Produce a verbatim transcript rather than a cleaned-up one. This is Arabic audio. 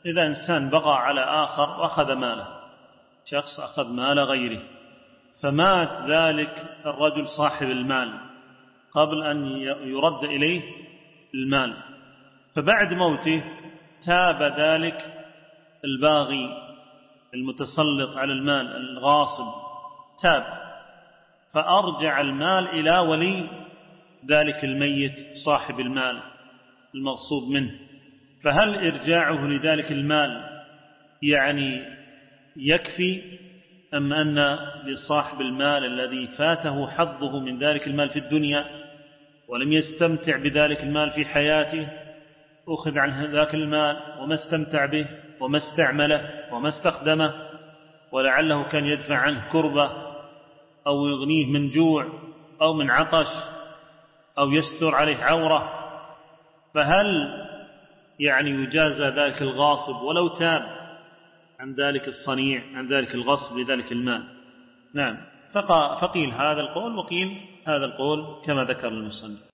إذا إنسان بغى على آخر وأخذ ماله، شخص أخذ مال غيره، فمات ذلك الرجل صاحب المال قبل أن يرد إليه المال، فبعد موته تاب ذلك الباغي المتسلط على المال الغاصب، تاب فأرجع المال إلى ولي ذلك الميت صاحب المال المغصوب منه. فهل إرجاعه لذلك المال يعني يكفي، أم أن لصاحب المال الذي فاته حظه من ذلك المال في الدنيا ولم يستمتع بذلك المال في حياته، أخذ عن ذاك المال وما استمتع به وما استعمله وما استخدمه، ولعله كان يدفع عنه كربة أو يغنيه من جوع أو من عطش أو يستر عليه عورة، فهل يعني يجازى ذلك الغاصب ولو تاب عن ذلك الصنيع، عن ذلك الغصب لذلك المال؟ نعم. فقيل هذا القول وقيل هذا القول كما ذكر المصنف.